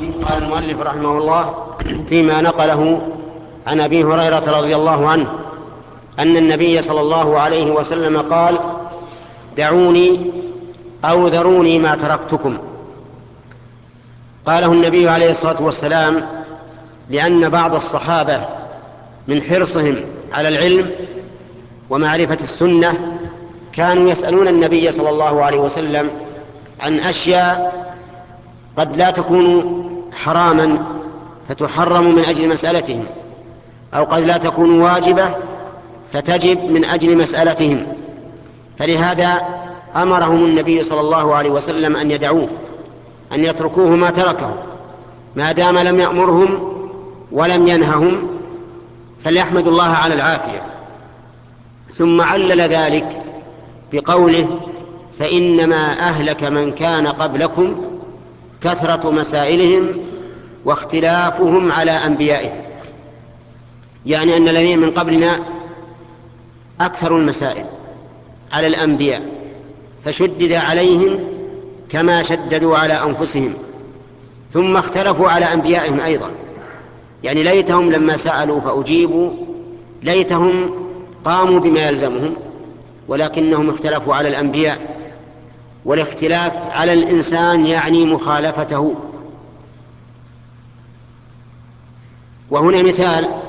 قال المؤلف رحمه الله فيما نقله عن أبي هريرة رضي الله عنه أن النبي صلى الله عليه وسلم قال: دعوني أو ذروني ما تركتكم. قاله النبي عليه الصلاة والسلام لأن بعض الصحابة من حرصهم على العلم ومعرفة السنة كانوا يسألون النبي صلى الله عليه وسلم عن أشياء قد لا تكون حراما فتحرم من أجل مسألتهم، أو قد لا تكون واجبة فتجب من أجل مسألتهم، فلهذا أمرهم النبي صلى الله عليه وسلم أن يدعوه، أن يتركوه ما تركه ما دام لم يأمرهم ولم ينههم، فليحمدوا الله على العافية. ثم علل ذلك بقوله: فإنما أهلك من كان قبلكم كثرة مسائلهم واختلافهم على أنبيائهم، يعني أن الذين من قبلنا أكثر المسائل على الأنبياء فشدد عليهم كما شددوا على أنفسهم، ثم اختلفوا على أنبيائهم أيضا، يعني ليتهم لما سألوا فأجيبوا، ليتهم قاموا بما يلزمهم، ولكنهم اختلفوا على الأنبياء. والاختلاف على الإنسان يعني مخالفته. وهنا مثال